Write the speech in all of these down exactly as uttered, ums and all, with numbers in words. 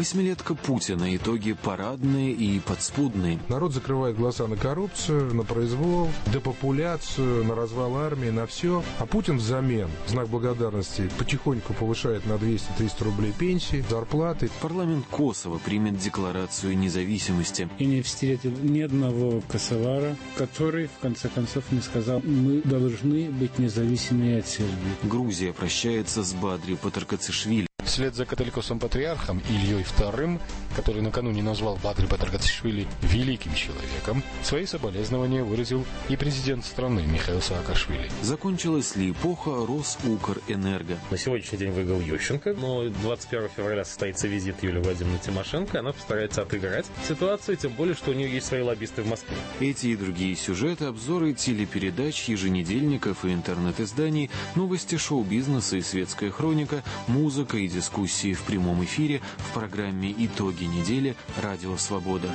Восьмилетка Путина. Итоги парадные и подспудные. Народ закрывает глаза на коррупцию, на произвол, депопуляцию, на развал армии, на все. А Путин взамен, в знак благодарности, потихоньку повышает на двести-триста рублей пенсии, зарплаты. Парламент Косово примет декларацию независимости. Я не встретил ни одного косовара, который, в конце концов, не сказал: мы должны быть независимы от Сербии. Грузия прощается с Бадри Патаркацишвили. Вслед за католикосом-патриархом Ильей вторым, который накануне назвал Бадри Патаркацишвили великим человеком, свои соболезнования выразил и президент страны Михаил Саакашвили. Закончилась ли эпоха Росукрэнерго? На сегодняшний день выиграл Ющенко, но двадцать первого февраля состоится визит Юлии Владимировны Тимошенко, она постарается отыграть ситуацию, тем более, что у нее есть свои лоббисты в Москве. Эти и другие сюжеты, обзоры телепередач, еженедельников и интернет-изданий, новости шоу-бизнеса и светская хроника, музыка и дискуссии в прямом эфире в программе «Итоги недели» «Радио Свобода».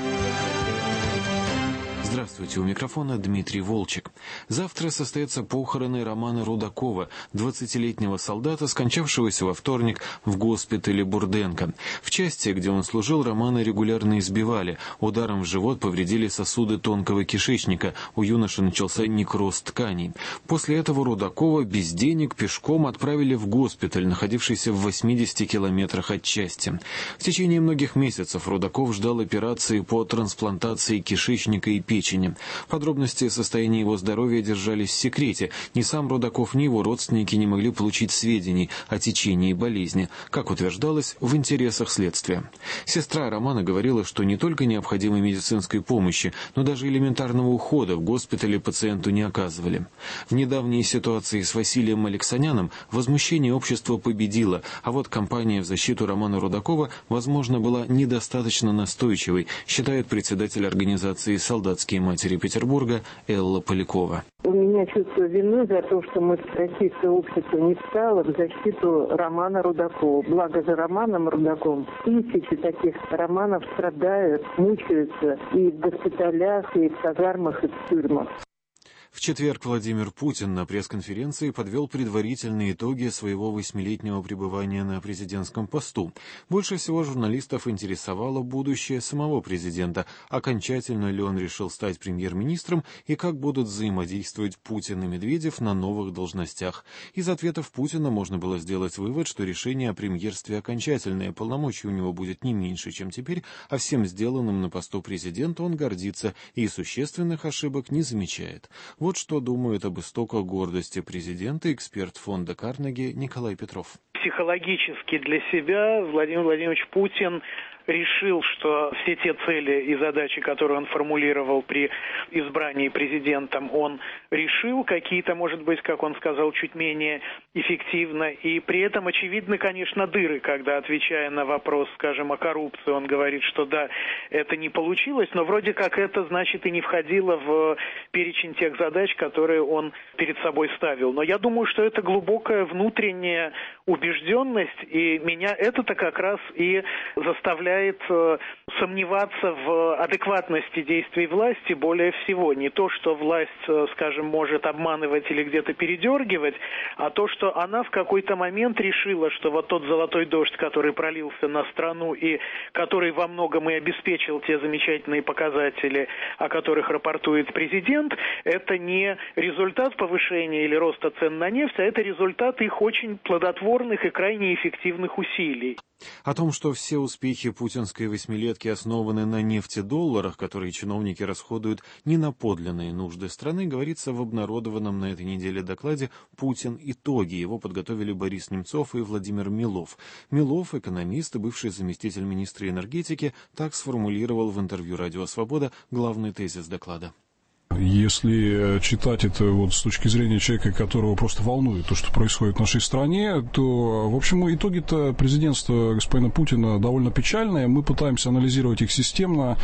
Здравствуйте, у микрофона Дмитрий Волчек. Завтра состоятся похороны Романа Рудакова, двадцатилетнего солдата, скончавшегося во вторник в госпитале Бурденко. В части, где он служил, Романа регулярно избивали. Ударом в живот повредили сосуды тонкого кишечника. У юноши начался некроз тканей. После этого Рудакова без денег пешком отправили в госпиталь, находившийся в восьмидесяти километрах от части. В течение многих месяцев Рудаков ждал операции по трансплантации кишечника и печени. Подробности состояния его здоровья держались в секрете. Ни сам Рудаков, ни его родственники не могли получить сведений о течении болезни, как утверждалось, в интересах следствия. Сестра Романа говорила, что не только необходимой медицинской помощи, но даже элементарного ухода в госпитале пациенту не оказывали. В недавней ситуации с Василием Алексаняном возмущение общества победило, а вот кампания в защиту Романа Рудакова, возможно, была недостаточно настойчивой, считает председатель организации «Солдатские матери Петербурга» Элла Полякова. У меня чувство вины за то, что мы российское общество не встало в защиту Романа Рудакова. Благо за Романом Рудаковым тысячи таких романов страдают, мучаются и в госпиталях, и в казармах, и в тюрьмах. В четверг Владимир Путин на пресс-конференции подвел предварительные итоги своего восьмилетнего пребывания на президентском посту. Больше всего журналистов интересовало будущее самого президента, окончательно ли он решил стать премьер-министром и как будут взаимодействовать Путин и Медведев на новых должностях. Из ответов Путина можно было сделать вывод, что решение о премьерстве окончательное, полномочий у него будет не меньше, чем теперь, а всем сделанным на посту президента он гордится и существенных ошибок не замечает. Вот что думает об истоках гордости президента эксперт фонда Карнеги Николай Петров. Психологически для себя Владимир Владимирович Путин решил, что все те цели и задачи, которые он формулировал при избрании президентом, он решил. Какие-то, может быть, как он сказал, чуть менее эффективно. И при этом очевидны, конечно, дыры, когда, отвечая на вопрос, скажем, о коррупции, он говорит, что да, это не получилось, но вроде как это, значит, и не входило в перечень тех задач, которые он перед собой ставил. Но я думаю, что это глубокая внутренняя убежденность, и меня это-то как раз и заставляет сомневаться в адекватности действий власти более всего. Не то, что власть, скажем, может обманывать или где-то передергивать, а то, что она в какой-то момент решила, что вот тот золотой дождь, который пролился на страну и который во многом и обеспечил те замечательные показатели, о которых рапортует президент, это не результат повышения или роста цен на нефть, а это результат их очень плодотворных и крайне эффективных усилий. О том, что все успехи путинской восьмилетки основаны на нефтедолларах, которые чиновники расходуют не на подлинные нужды страны, говорится в обнародованном на этой неделе докладе «Путин. Итоги». Его подготовили Борис Немцов и Владимир Милов. Милов, экономист и бывший заместитель министра энергетики, так сформулировал в интервью «Радио Свобода» главный тезис доклада. Если читать это вот с точки зрения человека, которого просто волнует то, что происходит в нашей стране, то, в общем, итоги-то президентства господина Путина довольно печальные. Мы пытаемся анализировать их системно.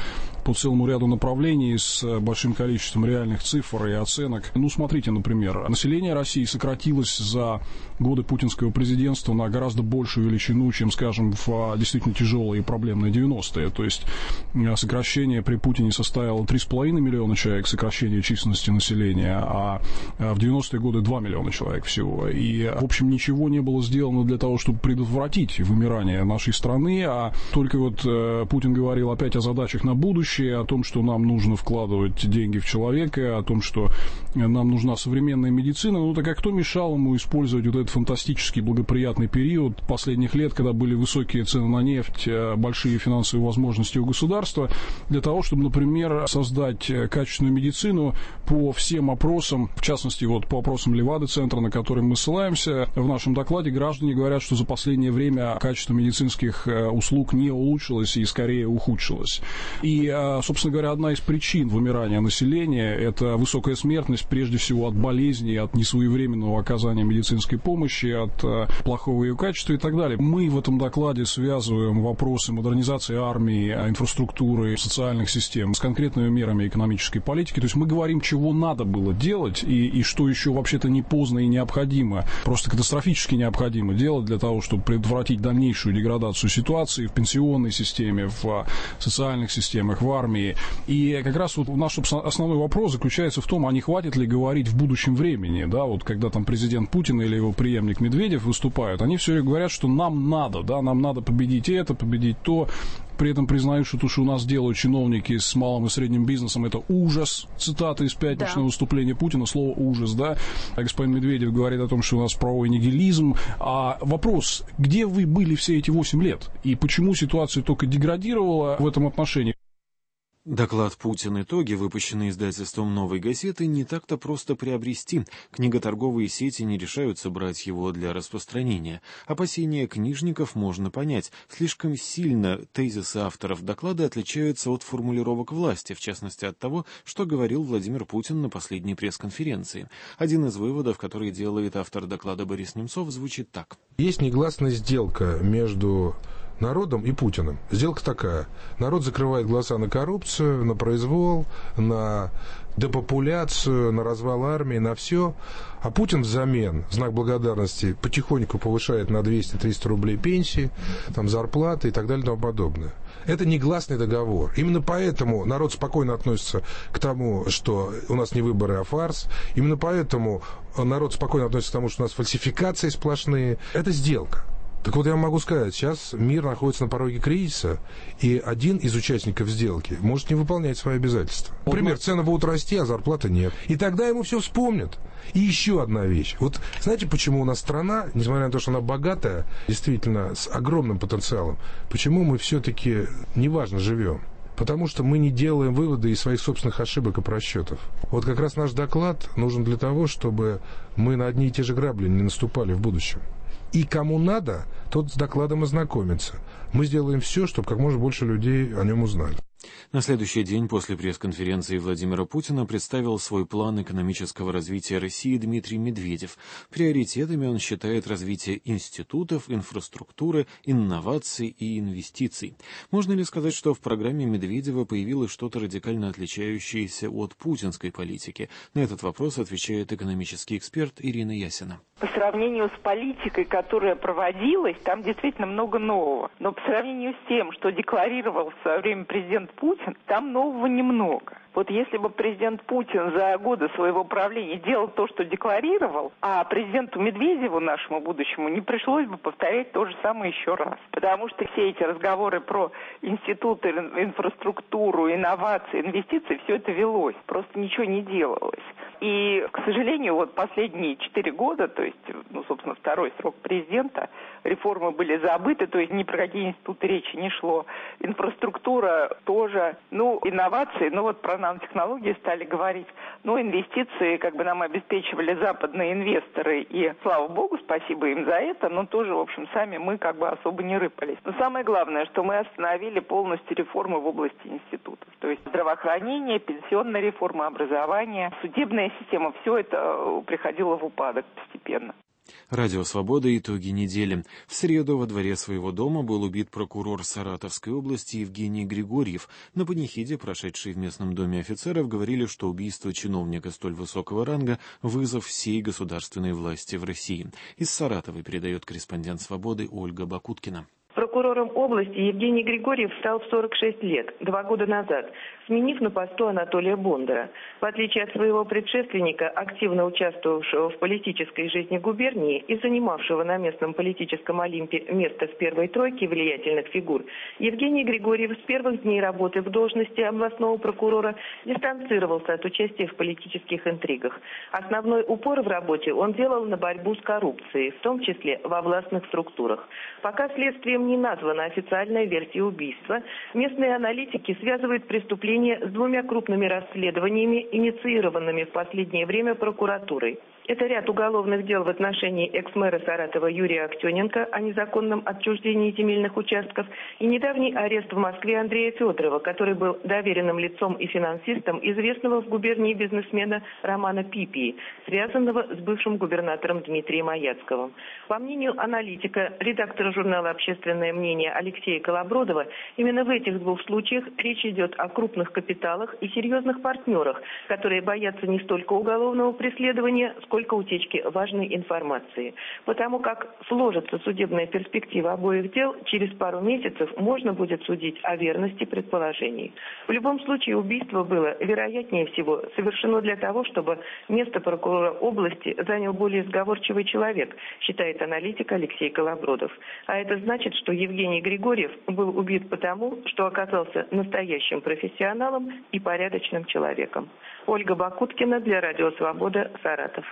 по целому ряду направлений с большим количеством реальных цифр и оценок. Ну, смотрите, например, население России сократилось за годы путинского президентства на гораздо большую величину, чем, скажем, в действительно тяжелые и проблемные девяностые. То есть сокращение при Путине составило три с половиной миллиона человек, сокращение численности населения, а в девяностые годы два миллиона человек всего. И, в общем, ничего не было сделано для того, чтобы предотвратить вымирание нашей страны, а только вот Путин говорил опять о задачах на будущее, о том, что нам нужно вкладывать деньги в человека, о том, что нам нужна современная медицина. Ну так а кто мешал ему использовать вот этот фантастический благоприятный период последних лет, когда были высокие цены на нефть, большие финансовые возможности у государства, для того, чтобы, например, создать качественную медицину по всем опросам, в частности, вот по опросам Левады-центра, на который мы ссылаемся. В нашем докладе граждане говорят, что за последнее время качество медицинских услуг не улучшилось и скорее ухудшилось. И, собственно говоря, одна из причин вымирания населения – это высокая смертность, прежде всего от болезней, от несвоевременного оказания медицинской помощи, от плохого ее качества и так далее. Мы в этом докладе связываем вопросы модернизации армии, инфраструктуры, социальных систем с конкретными мерами экономической политики. То есть мы говорим, чего надо было делать и, и что еще вообще-то не поздно и необходимо, просто катастрофически необходимо делать для того, чтобы предотвратить дальнейшую деградацию ситуации в пенсионной системе, в социальных системах, в армии. И как раз вот наш основной вопрос заключается в том, а не хватит ли говорить в будущем времени, да, вот когда там президент Путин или его преемник Медведев выступают, они все время говорят, что нам надо, да, нам надо победить это, победить то. При этом признают, что то, что у нас делают чиновники с малым и средним бизнесом, это ужас. Цитата из пятничного да. выступления Путина, слово ужас, да. А господин Медведев говорит о том, что у нас правовой нигилизм. А вопрос, где вы были все эти восемь лет? И почему ситуация только деградировала в этом отношении? Доклад «Путин. Итоги», выпущенный издательством «Новой газеты», не так-то просто приобрести. Книготорговые сети не решаются брать его для распространения. Опасения книжников можно понять. Слишком сильно тезисы авторов доклада отличаются от формулировок власти, в частности от того, что говорил Владимир Путин на последней пресс-конференции. Один из выводов, который делает автор доклада Борис Немцов, звучит так. Есть негласная сделка между народом и Путиным. Сделка такая. Народ закрывает глаза на коррупцию, на произвол, на депопуляцию, на развал армии, на все. А Путин взамен, в знак благодарности, потихоньку повышает на двести-триста рублей пенсии, там, зарплаты и так далее и тому подобное. Это негласный договор. Именно поэтому народ спокойно относится к тому, что у нас не выборы, а фарс. Именно поэтому народ спокойно относится к тому, что у нас фальсификации сплошные. Это сделка. Так вот, я могу сказать, сейчас мир находится на пороге кризиса, и один из участников сделки может не выполнять свои обязательства. Например, цены будут расти, а зарплаты нет. И тогда ему все вспомнят. И еще одна вещь. Вот знаете, почему у нас страна, несмотря на то, что она богатая, действительно с огромным потенциалом, почему мы все-таки неважно живем? Потому что мы не делаем выводы из своих собственных ошибок и просчетов. Вот как раз наш доклад нужен для того, чтобы мы на одни и те же грабли не наступали в будущем. И кому надо, тот с докладом ознакомится. Мы сделаем все, чтобы как можно больше людей о нем узнали. На следующий день после пресс-конференции Владимира Путина представил свой план экономического развития России Дмитрий Медведев. Приоритетами он считает развитие институтов, инфраструктуры, инноваций и инвестиций. Можно ли сказать, что в программе Медведева появилось что-то радикально отличающееся от путинской политики? На этот вопрос отвечает экономический эксперт Ирина Ясина. По сравнению с политикой, которая проводилась, там действительно много нового. Но по сравнению с тем, что декларировал в свое время президент Путин, там нового немного. Вот если бы президент Путин за годы своего правления делал то, что декларировал, а президенту Медведеву, нашему будущему, не пришлось бы повторять то же самое еще раз. Потому что все эти разговоры про институты, инфраструктуру, инновации, инвестиции, все это велось. Просто ничего не делалось. И, к сожалению, вот последние четыре года, то есть, ну, собственно, второй срок президента, реформы были забыты, то есть ни про какие институты речи не шло. Инфраструктура тоже, ну, инновации, ну, вот про нанотехнологии стали говорить. Ну, инвестиции, как бы нам обеспечивали западные инвесторы, и, слава богу, спасибо им за это, но тоже, в общем, сами мы как бы особо не рыпались. Но самое главное, что мы остановили полностью реформы в области институтов. То есть здравоохранение, пенсионная реформа, образование, судебная система, все это приходило в упадок постепенно. Радио «Свобода. Итоги недели». В среду во дворе своего дома был убит прокурор Саратовской области Евгений Григорьев. На панихиде, прошедшей в местном доме офицеров, говорили, что убийство чиновника столь высокого ранга – вызов всей государственной власти в России. Из Саратова передает корреспондент «Свободы» Ольга Бакуткина. Прокурором области Евгений Григорьев стал в сорок шесть лет, два года назад, сменив на посту Анатолия Бондара. В отличие от своего предшественника, активно участвовавшего в политической жизни губернии и занимавшего на местном политическом Олимпе место в первой тройке влиятельных фигур, Евгений Григорьев с первых дней работы в должности областного прокурора дистанцировался от участия в политических интригах. Основной упор в работе он делал на борьбу с коррупцией, в том числе во властных структурах. Пока следствием не названа официальная версия убийства, местные аналитики связывают преступление с двумя крупными расследованиями, инициированными в последнее время прокуратурой. Это ряд уголовных дел в отношении экс-мэра Саратова Юрия Актененко о незаконном отчуждении земельных участков и недавний арест в Москве Андрея Федорова, который был доверенным лицом и финансистом известного в губернии бизнесмена Романа Пипии, связанного с бывшим губернатором Дмитрием Аяцковым. По мнению аналитика, редактора журнала «Общественное мнение» Алексея Колобродова, именно в этих двух случаях речь идет о крупных капиталах и серьезных партнерах, которые боятся не столько уголовного преследования, сколько утечки важной информации. Потому как сложится судебная перспектива обоих дел, через пару месяцев можно будет судить о верности предположений. В любом случае убийство было, вероятнее всего, совершено для того, чтобы место прокурора области занял более сговорчивый человек, считает аналитик Алексей Колобродов. А это значит, что Евгений Григорьев был убит потому, что оказался настоящим профессионалом и порядочным человеком. Ольга Бакуткина для Радио «Свобода», Саратов.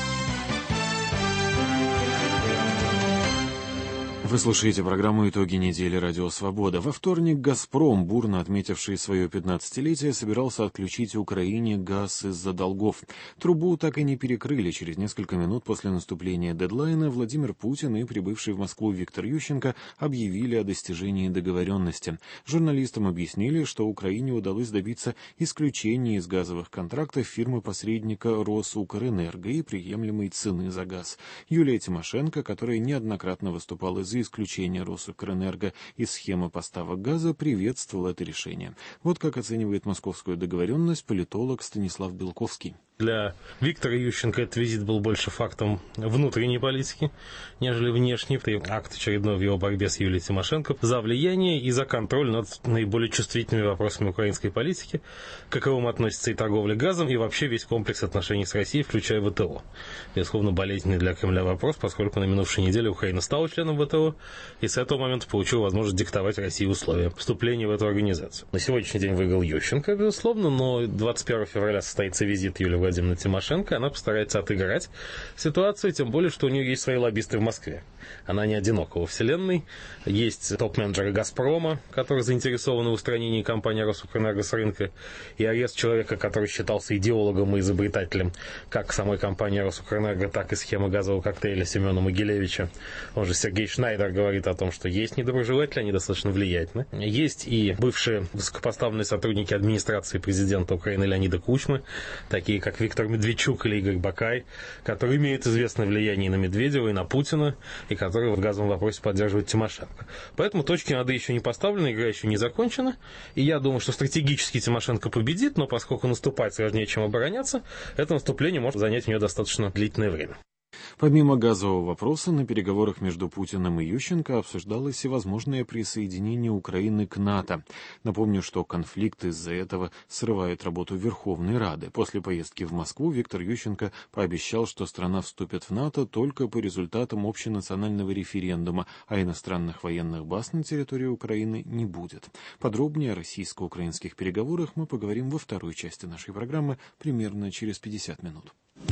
Вы слушаете программу «Итоги недели. Радио Свобода». Во вторник «Газпром», бурно отметивший свое пятнадцатилетие, собирался отключить Украине газ из-за долгов. Трубу так и не перекрыли. Через несколько минут после наступления дедлайна Владимир Путин и прибывший в Москву Виктор Ющенко объявили о достижении договоренности. Журналистам объяснили, что Украине удалось добиться исключения из газовых контрактов фирмы-посредника «Росукрэнерго» и приемлемой цены за газ. Юлия Тимошенко, которая неоднократно выступала за исключение Росукрэнерго из схемы поставок газа, приветствовал это решение. Вот как оценивает московскую договоренность политолог Станислав Белковский. Для Виктора Ющенко этот визит был больше фактом внутренней политики, нежели внешней. Это акт очередной в его борьбе с Юлией Тимошенко за влияние и за контроль над наиболее чувствительными вопросами украинской политики, к каковым относится и торговля газом, и вообще весь комплекс отношений с Россией, включая ВТО. Безусловно, болезненный для Кремля вопрос, поскольку на минувшей неделе Украина стала членом ВТО, и с этого момента получила возможность диктовать России условия вступления в эту организацию. На сегодняшний день выиграл Ющенко, безусловно, но двадцать первого февраля состоится визит Юлии Владимировна Тимошенко, она постарается отыграть ситуацию, тем более, что у нее есть свои лоббисты в Москве. Она не одинока во вселенной. Есть топ-менеджеры «Газпрома», которые заинтересованы в устранении компании «Росукрэнерго» с рынка, и арест человека, который считался идеологом и изобретателем как самой компании «Росукрэнерго», так и схемы газового коктейля Семена Могилевича. Он же Сергей Шнайдер говорит о том, что есть недоброжелатели, они достаточно влиятельны. Есть и бывшие высокопоставленные сотрудники администрации президента Украины Леонида Кучмы, такие как Виктор Медведчук или Игорь Бакай, которые имеют известное влияние и на Медведева, и на Путина, и которые в газовом вопросе поддерживают Тимошенко. Поэтому точки над «и» еще не поставлены, игра еще не закончена, и я думаю, что стратегически Тимошенко победит, но поскольку наступать сложнее, чем обороняться, это наступление может занять у нее достаточно длительное время. Помимо газового вопроса, на переговорах между Путиным и Ющенко обсуждалось и возможное присоединение Украины к НАТО. Напомню, что конфликт из-за этого срывает работу Верховной Рады. После поездки в Москву Виктор Ющенко пообещал, что страна вступит в НАТО только по результатам общенационального референдума, а иностранных военных баз на территории Украины не будет. Подробнее о российско-украинских переговорах мы поговорим во второй части нашей программы примерно через пятьдесят минут.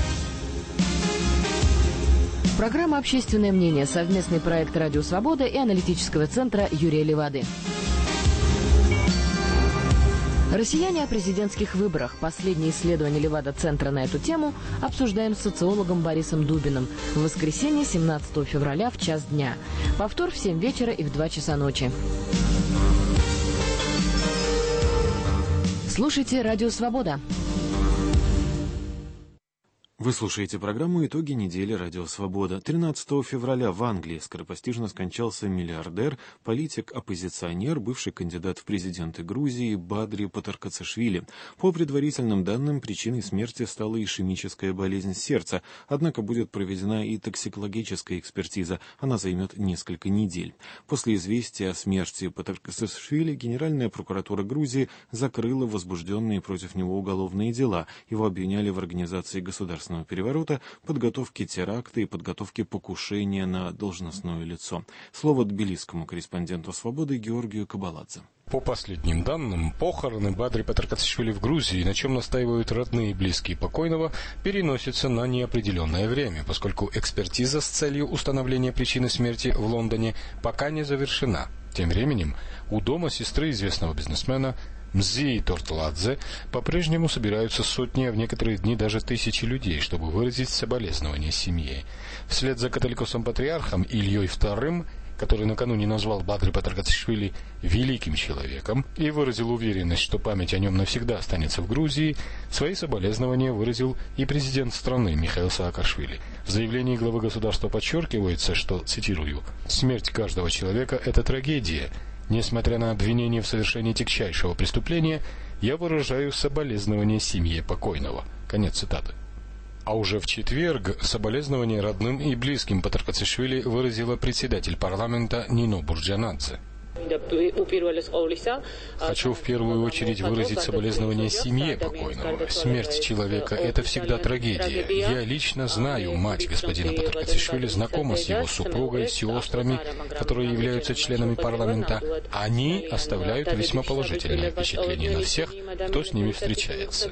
Программа «Общественное мнение» — совместный проект «Радио Свобода» и аналитического центра Юрия Левады. Россияне о президентских выборах. Последнее исследование Левада-центра на эту тему обсуждаем с социологом Борисом Дубиным. В воскресенье, семнадцатого февраля, в час дня. Повтор в семь вечера и в два часа ночи. Слушайте «Радио Свобода». Вы слушаете программу «Итоги недели Радио Свобода». тринадцатого февраля в Англии скоропостижно скончался миллиардер, политик-оппозиционер, бывший кандидат в президенты Грузии Бадри Патаркацишвили. По предварительным данным, причиной смерти стала ишемическая болезнь сердца, однако будет проведена и токсикологическая экспертиза. Она займет несколько недель. После известия о смерти Патаркацишвили Генеральная прокуратура Грузии закрыла возбужденные против него уголовные дела. Его обвиняли в организации государственного переворота, подготовке теракта и подготовке покушения на должностное лицо. Слово тбилисскому корреспонденту «Свободы» Георгию Кабаладзе. По последним данным, похороны Бадри Патаркацишвили в Грузии, на чем настаивают родные и близкие покойного, переносятся на неопределенное время, поскольку экспертиза с целью установления причины смерти в Лондоне пока не завершена. Тем временем, у дома сестры известного бизнесмена Мзии Тортладзе по-прежнему собираются сотни, а в некоторые дни даже тысячи людей, чтобы выразить соболезнования семье. Вслед за католикосом-патриархом Ильей вторым, который накануне назвал Бадри Патаркацишвили великим человеком и выразил уверенность, что память о нем навсегда останется в Грузии, свои соболезнования выразил и президент страны Михаил Саакашвили. В заявлении главы государства подчеркивается, что, цитирую, «Смерть каждого человека – это трагедия. Несмотря на обвинение в совершении тягчайшего преступления, я выражаю соболезнования семье покойного». Конец цитаты. А уже в четверг соболезнования родным и близким Патаркацишвили выразила председатель парламента Нино Бурджанадзе. Хочу в первую очередь выразить соболезнования семье покойного. Смерть человека – это всегда трагедия. Я лично знаю мать господина Патаркацишвили, знакома с его супругой, сестрами, которые являются членами парламента. Они оставляют весьма положительное впечатление на всех, кто с ними встречается.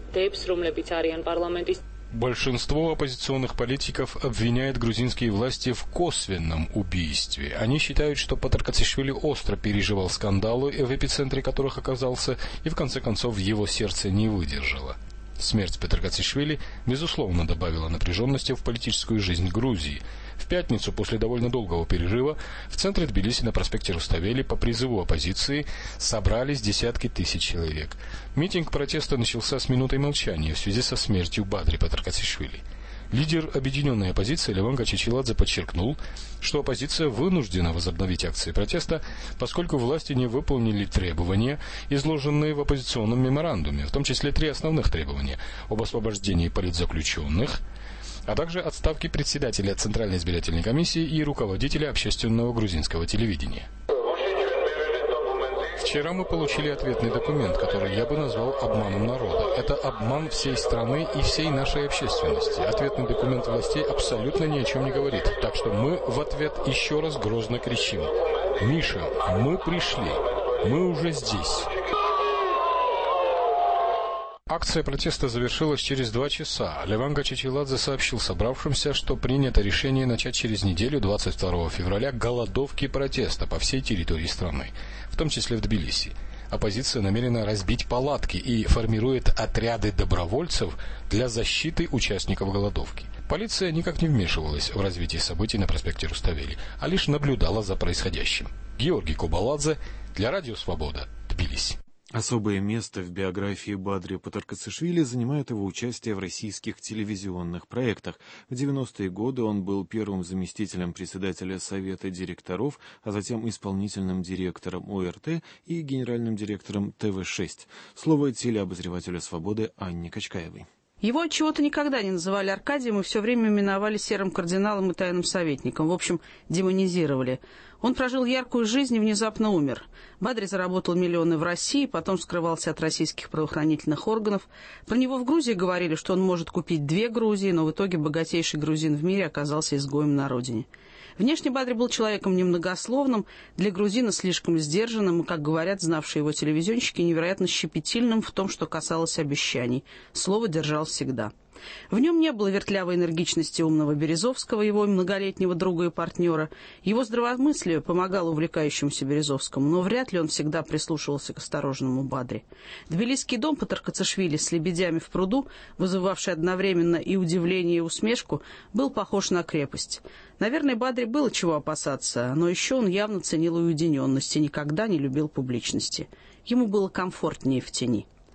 Большинство оппозиционных политиков обвиняет грузинские власти в косвенном убийстве. Они считают, что Патаркацишвили остро переживал скандалы, в эпицентре которых оказался, и в конце концов его сердце не выдержало. Смерть Патаркацишвили, безусловно, добавила напряженности в политическую жизнь Грузии. В пятницу, после довольно долгого перерыва, в центре Тбилиси на проспекте Руставели по призыву оппозиции собрались десятки тысяч человек. Митинг протеста начался с минутой молчания в связи со смертью Бадри Патаркацишвили. Лидер объединенной оппозиции Леван Чичиладзе подчеркнул, что оппозиция вынуждена возобновить акции протеста, поскольку власти не выполнили требования, изложенные в оппозиционном меморандуме, в том числе три основных требования об освобождении политзаключенных, а также отставки председателя Центральной избирательной комиссии и руководителя общественного грузинского телевидения. Вчера мы получили ответный документ, который я бы назвал обманом народа. Это обман всей страны и всей нашей общественности. Ответный документ властей абсолютно ни о чем не говорит. Так что мы в ответ еще раз грозно кричим: «Миша, мы пришли, мы уже здесь». Акция протеста завершилась через два часа. Леван Чичиладзе сообщил собравшимся, что принято решение начать через неделю, двадцать второго февраля, голодовки протеста по всей территории страны, в том числе в Тбилиси. Оппозиция намерена разбить палатки и формирует отряды добровольцев для защиты участников голодовки. Полиция никак не вмешивалась в развитие событий на проспекте Руставели, а лишь наблюдала за происходящим. Георгий Кабаладзе для Радио Свобода, Тбилиси. Особое место в биографии Бадри Патаркацишвили занимает его участие в российских телевизионных проектах. В девяностые годы он был первым заместителем председателя Совета директоров, а затем исполнительным директором О Р Т и генеральным директором Т В шесть. Слово телеобозревателю «Свободы» Анне Качкаевой. Его отчего-то никогда не называли Аркадием и все время именовали серым кардиналом и тайным советником. В общем, демонизировали. Он прожил яркую жизнь и внезапно умер. Бадри заработал миллионы в России, потом скрывался от российских правоохранительных органов. Про него в Грузии говорили, что он может купить две Грузии, но в итоге богатейший грузин в мире оказался изгоем на родине. Внешне Бадри был человеком немногословным, для грузина слишком сдержанным и, как говорят знавшие его телевизионщики, невероятно щепетильным в том, что касалось обещаний. Слово держал всегда. В нем не было вертлявой энергичности умного Березовского, его многолетнего друга и партнера. Его здравомыслие помогало увлекающемуся Березовскому, но вряд ли он всегда прислушивался к осторожному Бадри. Тбилисский дом Патаркацишвили с лебедями в пруду, вызывавший одновременно и удивление, и усмешку, был похож на крепость. Наверное, Бадри было чего опасаться, но еще он явно ценил уединенность и никогда не любил публичности. Ему было комфортнее в тени.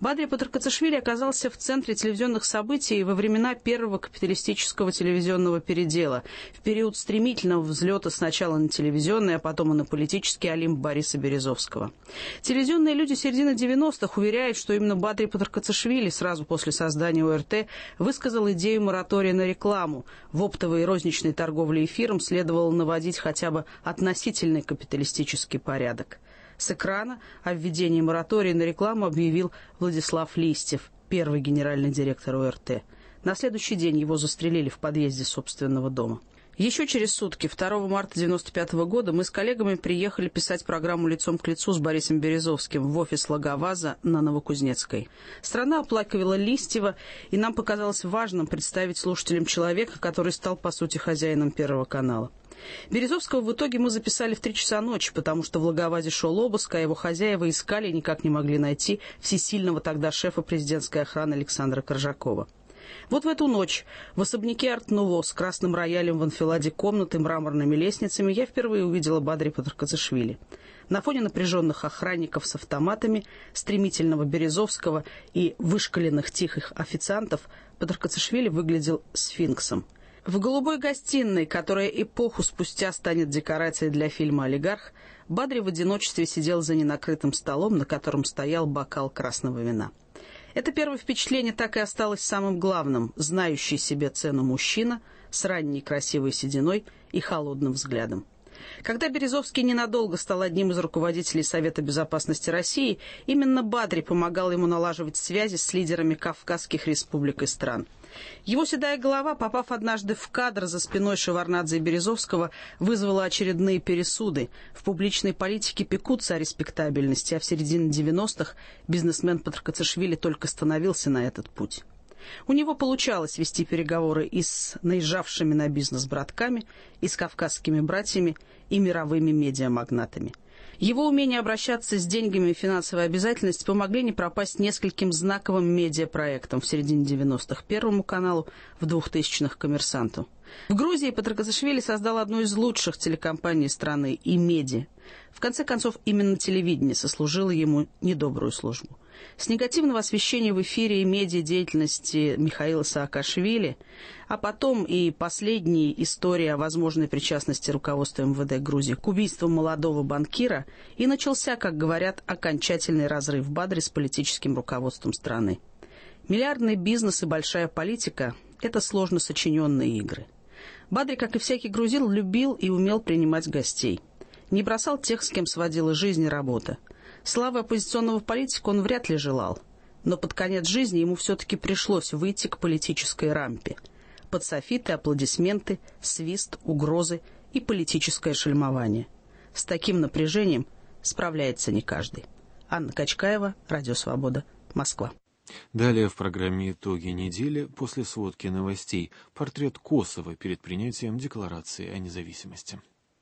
Бадри Патаркацишвили оказался в центре телевизионных событий во времена первого капиталистического телевизионного передела, в период стремительного взлета сначала на телевизионный, а потом и на политический олимп Бориса Березовского. Телевизионные люди середины девяностых уверяют, что именно Бадри Патаркацишвили сразу после создания ОРТ высказал идею моратория на рекламу. В оптовой и розничной торговле эфиром следовало наводить хотя бы относительный капиталистический порядок. С экрана о введении моратория на рекламу объявил Владислав Листьев, первый генеральный директор ОРТ. На следующий день его застрелили в подъезде собственного дома. Еще через сутки, второго марта девяносто пятого года, мы с коллегами приехали писать программу «Лицом к лицу» с Борисом Березовским в офис Логоваза на Новокузнецкой. Страна оплакивала Листьева, и нам показалось важным представить слушателям человека, который стал, по сути, хозяином Первого канала. Березовского в итоге мы записали в три часа ночи, потому что в Логовазе шел обыск, а его хозяева искали и никак не могли найти всесильного тогда шефа президентской охраны Александра Коржакова. Вот в эту ночь в особняке Арт-Нуво с красным роялем в анфиладе комнаты, мраморными лестницами я впервые увидела Бадри Патаркацишвили. На фоне напряженных охранников с автоматами, стремительного Березовского и вышкаленных тихих официантов Патаркацишвили выглядел сфинксом. В голубой гостиной, которая эпоху спустя станет декорацией для фильма «Олигарх», Бадри в одиночестве сидел за ненакрытым столом, на котором стоял бокал красного вина. Это первое впечатление так и осталось самым главным – знающий себе цену мужчина с ранней красивой сединой и холодным взглядом. Когда Березовский ненадолго стал одним из руководителей Совета безопасности России, именно Бадри помогал ему налаживать связи с лидерами Кавказских республик и стран. Его седая голова, попав однажды в кадр за спиной Шеварднадзе и Березовского, вызвала очередные пересуды. В публичной политике пекутся о респектабельности, а в середине девяностых бизнесмен Патаркацишвили только становился на этот путь. У него получалось вести переговоры и с наезжавшими на бизнес братками, и с кавказскими братьями, и мировыми медиамагнатами. Его умение обращаться с деньгами и финансовая обязательность помогли не пропасть нескольким знаковым медиапроектам в середине девяностых Первому каналу, в двухтысячных Коммерсанту. В Грузии Патаркацишвили создал одну из лучших телекомпаний страны и меди. В конце концов, именно телевидение сослужило ему недобрую службу. С негативного освещения в эфире и медиадеятельности Михаила Саакашвили, а потом и последняя история о возможной причастности руководства эм вэ дэ Грузии к убийству молодого банкира, и начался, как говорят, окончательный разрыв Бадри с политическим руководством страны. Миллиардный бизнес и большая политика – это сложно сочиненные игры. Бадри, как и всякий грузин, любил и умел принимать гостей. Не бросал тех, с кем сводила жизнь и работа. Славы оппозиционного политика он вряд ли желал, но под конец жизни ему все-таки пришлось выйти к политической рампе. Под софиты, аплодисменты, свист, угрозы и политическое шельмование. С таким напряжением справляется не каждый. Анна Качкаева, Радио Свобода, Москва. Далее в программе «Итоги недели» после сводки новостей портрет Косово перед принятием Декларации о независимости.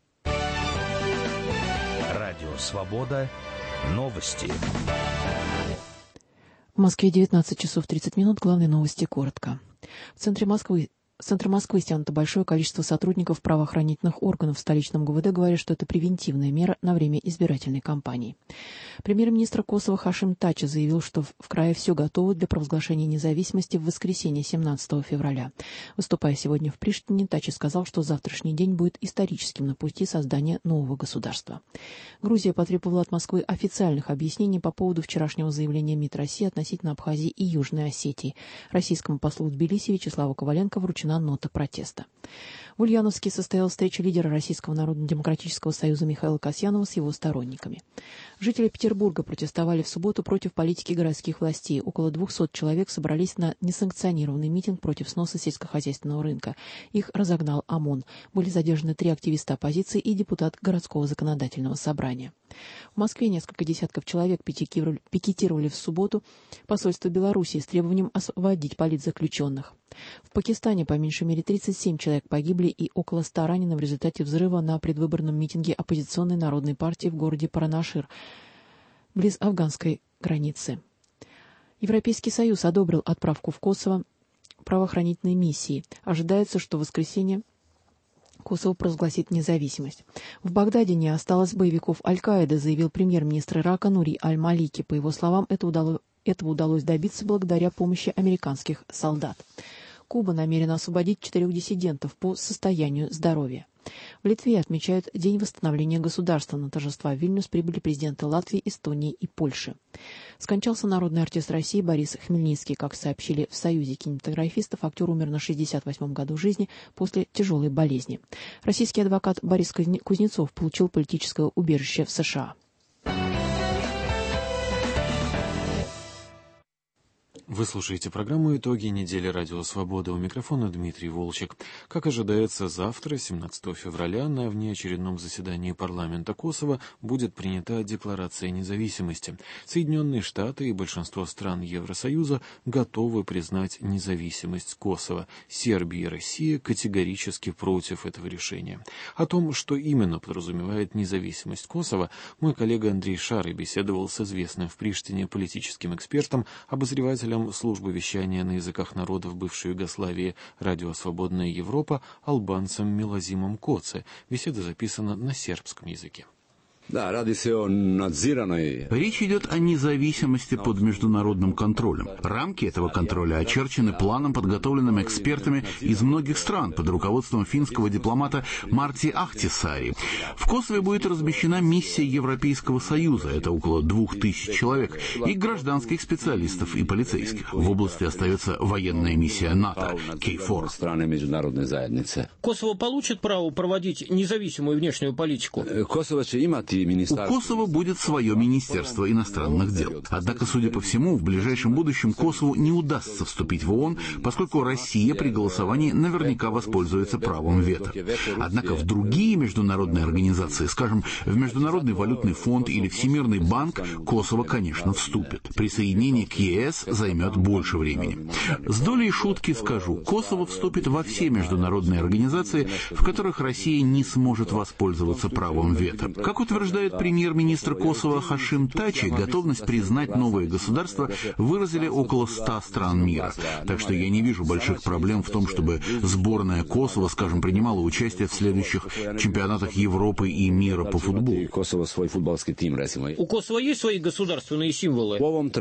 Радио «Свобода». Новости. В Москве девятнадцать часов тридцать минут. Главные новости коротко. В центре Москвы В центр Москвы стянуто большое количество сотрудников правоохранительных органов. В столичном гэ вэ дэ говорят, что это превентивная мера на время избирательной кампании. Премьер-министр Косово Хашим Тачи заявил, что в крае все готово для провозглашения независимости в воскресенье семнадцатого февраля. Выступая сегодня в Приштине, Тачи сказал, что завтрашний день будет историческим на пути создания нового государства. Грузия потребовала от Москвы официальных объяснений по поводу вчерашнего заявления МИД России относительно Абхазии и Южной Осетии. Российскому послу в Тбилиси Вячеславу Коваленко вручена нота протеста. В Ульяновске состоялась встреча лидера Российского народно-демократического союза Михаила Касьянова с его сторонниками. Жители Петербурга протестовали в субботу против политики городских властей. Около двухсот человек собрались на несанкционированный митинг против сноса сельскохозяйственного рынка. Их разогнал ОМОН. Были задержаны три активиста оппозиции и депутат городского законодательного собрания. В Москве несколько десятков человек пикетировали в субботу посольство Белоруссии с требованием освободить политзаключенных. В Пакистане по меньшей мере тридцать семь человек погибли и около ста ранено в результате взрыва на предвыборном митинге оппозиционной народной партии в городе Паранашир, близ афганской границы. Европейский Союз одобрил отправку в Косово правоохранительной миссии. Ожидается, что в воскресенье Косово провозгласит независимость. В Багдаде не осталось боевиков Аль-Каиды, заявил премьер-министр Ирака Нури Аль-Малики. По его словам, это удало, Этого удалось добиться благодаря помощи американских солдат. Куба намерена освободить четырех диссидентов по состоянию здоровья. В Литве отмечают День восстановления государства. На торжества в Вильнюс прибыли президенты Латвии, Эстонии и Польши. Скончался народный артист России Борис Хмельницкий. Как сообщили в Союзе кинематографистов, актер умер на шестьдесят восьмом году жизни после тяжелой болезни. Российский адвокат Борис Кузнецов получил политическое убежище в США. Вы слушаете программу «Итоги недели Радио Свобода». У микрофона Дмитрий Волчек. Как ожидается, завтра, семнадцатого февраля, на внеочередном заседании парламента Косово будет принята Декларация независимости. Соединенные Штаты и большинство стран Евросоюза готовы признать независимость Косово. Сербия и Россия категорически против этого решения. О том, что именно подразумевает независимость Косово, мой коллега Андрей Шары беседовал с известным в Приштине политическим экспертом, обозревателем службы вещания на языках народов бывшей Югославии «Радио Свободная Европа» албанцем Милозимом Коце. Беседа записана на сербском языке. Речь идет о независимости под международным контролем. Рамки этого контроля очерчены планом, подготовленным экспертами из многих стран под руководством финского дипломата Марти Ахтисари. В Косове будет размещена миссия Европейского Союза, это около двух тысяч человек, и гражданских специалистов и полицейских. В области остается военная миссия НАТО, Кейфор. Косово получит право проводить независимую внешнюю политику? У Косово будет свое Министерство иностранных дел. Однако, судя по всему, в ближайшем будущем Косову не удастся вступить в ООН, поскольку Россия при голосовании наверняка воспользуется правом вето. Однако в другие международные организации, скажем, в Международный валютный фонд или Всемирный банк, Косово, конечно, вступит. Присоединение к ЕС займет больше времени. С долей шутки скажу, Косово вступит во все международные организации, в которых Россия не сможет воспользоваться правом вето. Как утверждает премьер-министр Косово Хашим Тачи, готовность признать новое государство выразили около ста стран мира. Так что я не вижу больших проблем в том, чтобы сборная Косово, скажем, принимала участие в следующих чемпионатах Европы и мира по футболу. У Косово есть свои государственные символы?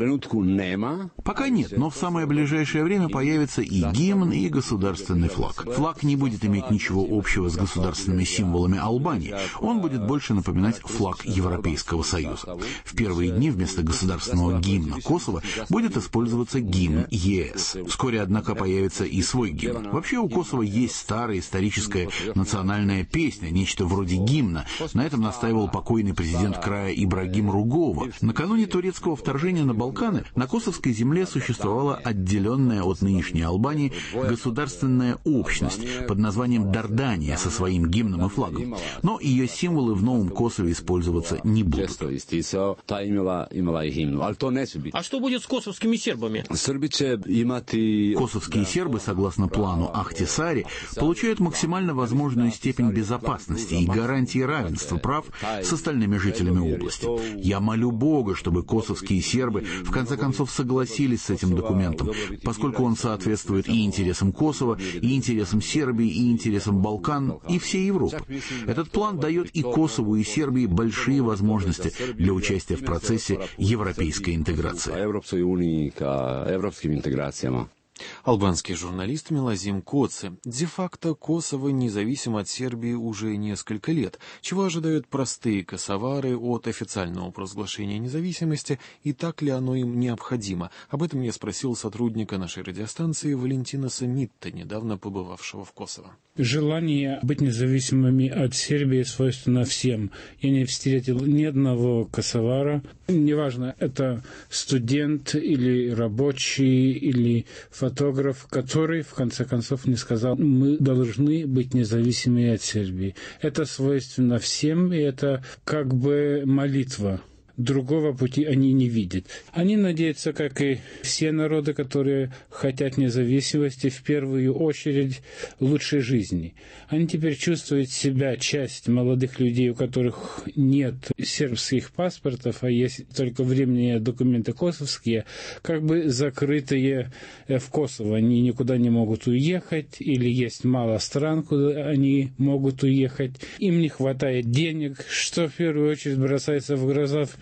Пока нет, но в самое ближайшее время появится и гимн, и государственный флаг. Флаг не будет иметь ничего общего с государственными символами Албании. Он будет больше напоминать флаг Европейского Союза. В первые дни вместо государственного гимна Косово будет использоваться гимн ЕС. Вскоре, однако, появится и свой гимн. Вообще у Косово есть старая историческая национальная песня, нечто вроде гимна. На этом настаивал покойный президент края Ибрагим Ругова. Накануне турецкого вторжения на Балканы на косовской земле существовала отделенная от нынешней Албании государственная общность под названием Дардания со своим гимном и флагом. Но ее символы в новом Косове использоваться не будут. А что будет с косовскими сербами? Косовские сербы, согласно плану Ахтисари, получают максимально возможную степень безопасности и гарантии равенства прав с остальными жителями области. Я молю Бога, чтобы косовские сербы в конце концов согласились с этим документом, поскольку он соответствует и интересам Косово, и интересам Сербии, и интересам Балкан, и всей Европы. Этот план дает и Косову, и Сербии большие возможности для участия в процессе европейской интеграции. Албанский журналист Милозим Коце. Де-факто Косово независимо от Сербии уже несколько лет. Чего ожидают простые косовары от официального провозглашения независимости, и так ли оно им необходимо? Об этом я спросил сотрудника нашей радиостанции Валентина Самитта, недавно побывавшего в Косово. Желание быть независимыми от Сербии свойственно всем. Я не встретил ни одного косовара, неважно, это студент или рабочий, или фотограф, который, в конце концов, не сказал, мы должны быть независимыми от Сербии. Это свойственно всем, и это как бы молитва. Другого пути они не видят. Они надеются, как и все народы, которые хотят независимости, в первую очередь лучшей жизни. Они теперь чувствуют себя, часть молодых людей, у которых нет сербских паспортов, а есть только временные документы косовские, как бы закрытые в Косово. Они никуда не могут уехать, или есть мало стран, куда они могут уехать. Им не хватает денег, что в первую очередь бросается в глаза в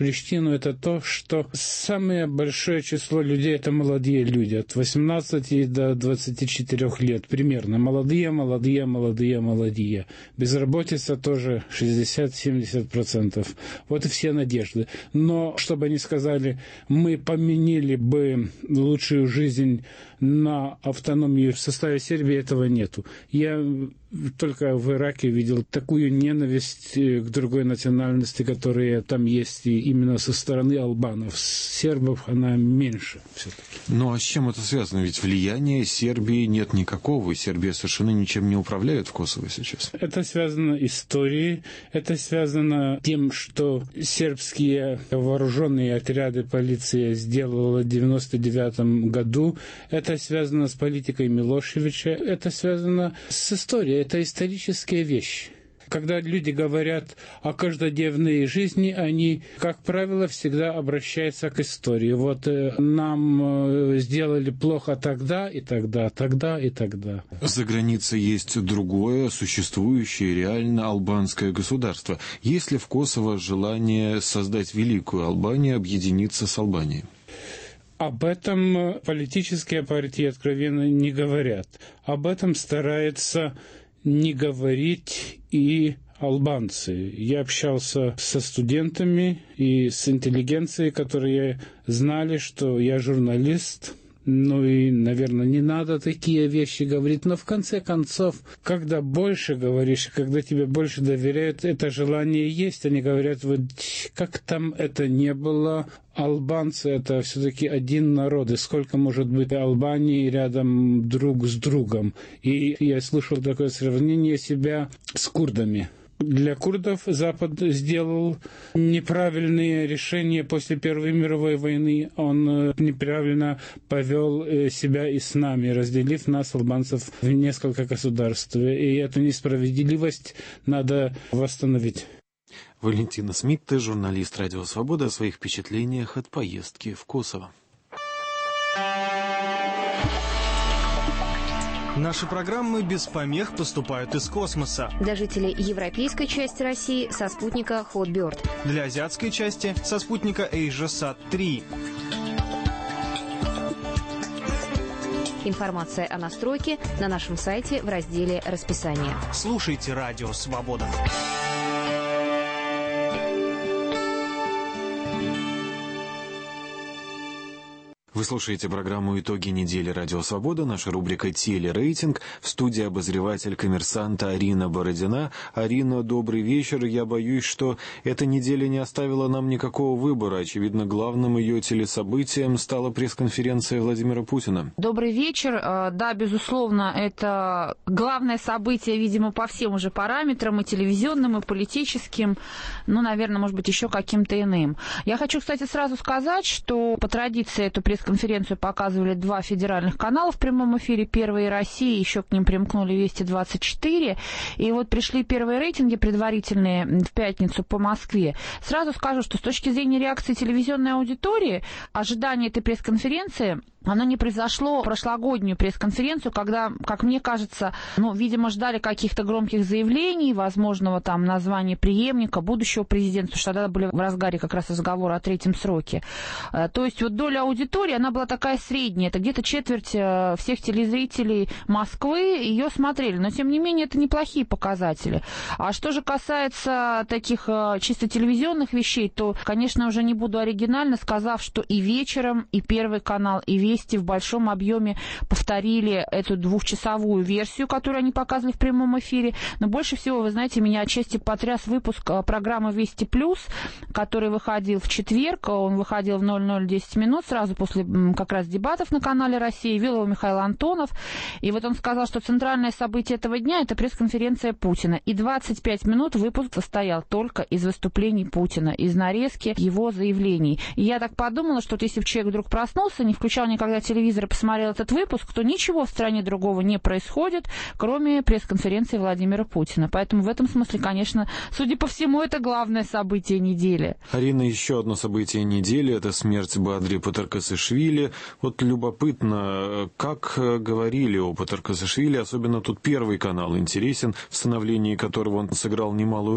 Приштину, это то, что самое большое число людей – это молодые люди, от восемнадцати до двадцати четырёх лет примерно. Молодые, молодые, молодые, молодые. Безработица тоже шестьдесят-семьдесят процентов. Вот и все надежды. Но, чтобы они сказали, мы поменили бы лучшую жизнь на автономию в составе Сербии, этого нету. Я только в Ираке видел такую ненависть к другой национальности, которая там есть и именно со стороны албанов. С сербов она меньше все-таки. Ну а с чем это связано? Ведь влияния Сербии нет никакого, и Сербия совершенно ничем не управляет в Косово сейчас. Это связано историей, это связано тем, что сербские вооруженные отряды полиция сделала в девяносто девятом году. Это связано с политикой Милошевича, это связано с историей. Это исторические вещи. Когда люди говорят о каждодневной жизни, они, как правило, всегда обращаются к истории. Вот э, нам э, сделали плохо тогда и тогда, тогда и тогда. За границей есть другое, существующее реально албанское государство. Есть ли в Косово желание создать великую Албанию, объединиться с Албанией? Об этом политические партии откровенно не говорят. Об этом стараются не говорить и албанцы. Я общался со студентами и с интеллигенцией, которые знали, что я журналист. Ну и, наверное, не надо такие вещи говорить. Но в конце концов, когда больше говоришь, когда тебе больше доверяют, это желание есть. Они говорят, вот как там это не было, албанцы это все-таки один народ. И сколько может быть Албании рядом друг с другом. И я слышал такое сравнение себя с курдами. Для курдов Запад сделал неправильные решения после Первой мировой войны. Он неправильно повел себя и с нами, разделив нас, албанцев, в несколько государств. И эту несправедливость надо восстановить. Валентина Смитта, журналист «Радио Свобода», о своих впечатлениях от поездки в Косово. Наши программы без помех поступают из космоса. Для жителей европейской части России со спутника Hotbird. Для азиатской части со спутника AsiaSat три. Информация о настройке на нашем сайте в разделе «Расписание». Слушайте «Радио Свобода». Вы слушаете программу «Итоги недели. Радио Свобода». Наша рубрика «Телерейтинг». В студии обозреватель «Коммерсанта» Арина Бородина. Арина, добрый вечер. Я боюсь, что эта неделя не оставила нам никакого выбора. Очевидно, главным ее телесобытием стала пресс-конференция Владимира Путина. Добрый вечер. Да, безусловно, это главное событие, видимо, по всем уже параметрам, и телевизионным, и политическим, ну, наверное, может быть, еще каким-то иным. Я хочу, кстати, сразу сказать, что по традиции эту пресс конференцию показывали два федеральных канала в прямом эфире. Первый Россия, еще к ним примкнули Вести двадцать четыре. И вот пришли первые рейтинги предварительные в пятницу по Москве. Сразу скажу, что с точки зрения реакции телевизионной аудитории, ожидание этой пресс-конференции, оно не произошло в прошлогоднюю пресс-конференцию, когда, как мне кажется, ну, видимо, ждали каких-то громких заявлений, возможного там названия преемника, будущего президента, потому что тогда были в разгаре как раз разговоры о третьем сроке. То есть вот доля аудитории, она была такая средняя, это где-то четверть всех телезрителей Москвы ее смотрели, но тем не менее это неплохие показатели. А что же касается таких чисто телевизионных вещей, то, конечно, уже не буду оригинально, сказав, что и вечером, и Первый канал, и Вести в большом объеме повторили эту двухчасовую версию, которую они показывали в прямом эфире. Но больше всего, вы знаете, меня отчасти потряс выпуск программы Вести Плюс, который выходил в четверг. Он выходил в ноль ноль десять минут, сразу после как раз дебатов на канале России. Вел его Михаил Антонов. И вот он сказал, что центральное событие этого дня – это пресс-конференция Путина. И двадцать пять минут выпуск состоял только из выступлений Путина, из нарезки его заявлений. И я так подумала, что вот если бы человек вдруг проснулся, не включал никогда телевизор и посмотрел этот выпуск, то ничего в стране другого не происходит, кроме пресс-конференции Владимира Путина. Поэтому в этом смысле, конечно, судя по всему, это главное событие недели. Арина, еще одно событие недели – это смерть Бадри Патаркасишвили. Вот любопытно, как говорили о Патаркасишвили, особенно тут Первый канал интересен, в становлении которого он сыграл немалую роль.